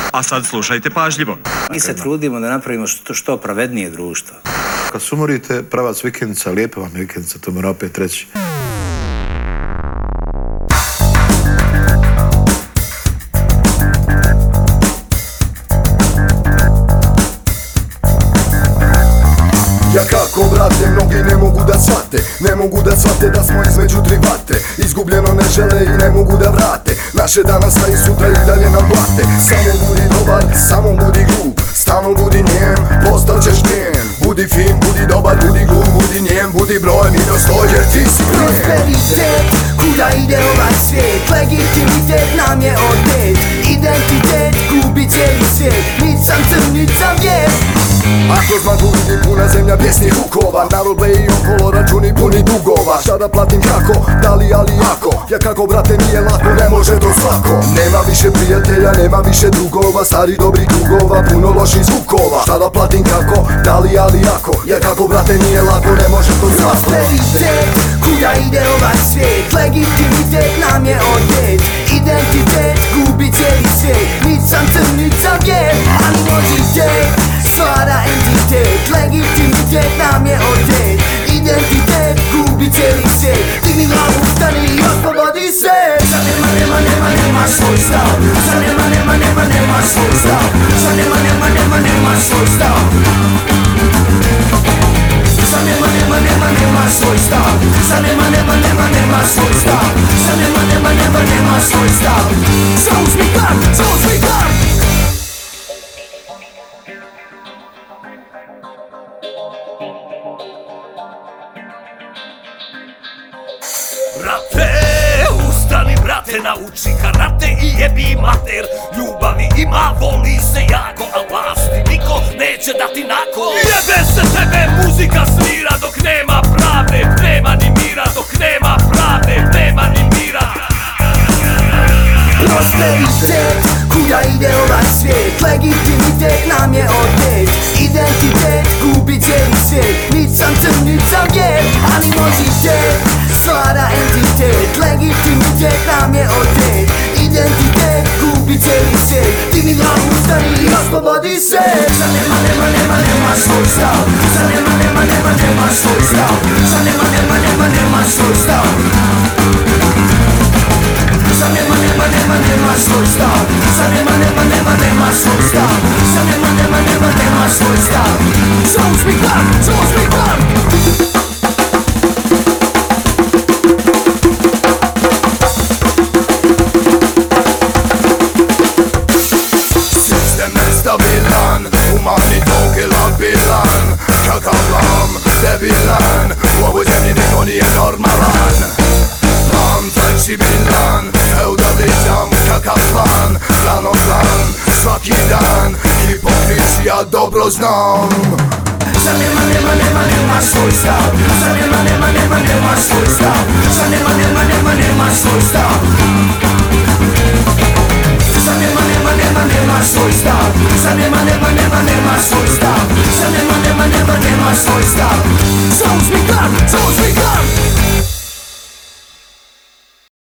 A sad slušajte pažljivo. Mi se trudimo da napravimo što pravednije društvo. Kad sumorite, pravac vikendica, lijepa vam je vikendica, to mora opet reći. Ja kako, brate, mnogi ne mogu da shvate, ne mogu da shvate da smo između tri vatre. Izgubljeno ne žele i ne mogu da vrate naše danas, a i sutra i dalje nam blate. Samo budi dobar, samo budi glup, stalno budi njem, postat ćeš njen. Budi fin, budi dobar, budi glup, budi njem, budi broj, mi dostoj, jer ti si njen. Prosperitet, kuda ide ovaj svijet, legitimitet nam je odet. Identitet, gubi cijeli svijet, nit sam crn, nit sam bijel. Ako zmagu vidi puna zemlja pjesnih rukova, narod bleji okolo, računi puni dugova. Šta da platim kako, da li ali jako, ja kako, brate, nije lako, ne može to svako. Nema više prijatelja, nema više drugova, stari dobri krugova, puno loših zvukova. Šta da platim kako, da li ali jako, ja kako, brate, nije lako, ne može to svako. Prosperitet, kuda ide ovaj svijet, legitimitet nam je odet. Identitet, gubi cijeli svijet, nit sam crn, nit sam bijel. Animozitet stvara entitet, legitimitet nam je odet. Identitet, gubi cijeli svijet, digni glavu, ustani i oslobodi se. Za nema svoj stav, za nema svoj stav, za nema svoj stav. Za nema svoj stav, za nema svoj stav, za nema svoj stav. Zauzmi gard, zauzmi gard. Brate, ustani brate, nauči karate i jebi mater. Ljubavi ima, voli se jako, a vlasti niko neće dati nako. Jebe se tebe, muzika svira dok nema pravde, nema ni mira, dok nema pravde, nema ni mira. Prosperitet, kuda ide ovaj svijet, legitimitet nam je odet. Identitet, gubi cijeli svijet, nit sam crn, nit sam bijel. Animozitet stvara entitet, legitimitet nam je odet. Identitet, gubi cijeli svijet, digni glavu, ustani i oslobodi se. Za nema svoj stav, za nema svoj stav, za nema svoj stav. Za nema svoj stav, za nema svoj stav, za nema svoj stav. Zauzmi gard, zauzmi gard. Sistem nestabilan, humanitet labilan, kakav lam, debilan, u ovoj zemlji niko nije normalan. Plan fleksibilan, feudalizam, kakav plan, plan, svaki dan, hipokrizija dobro znam. Za nema svoj stav, za nema svoj stav, za nema svoj stav.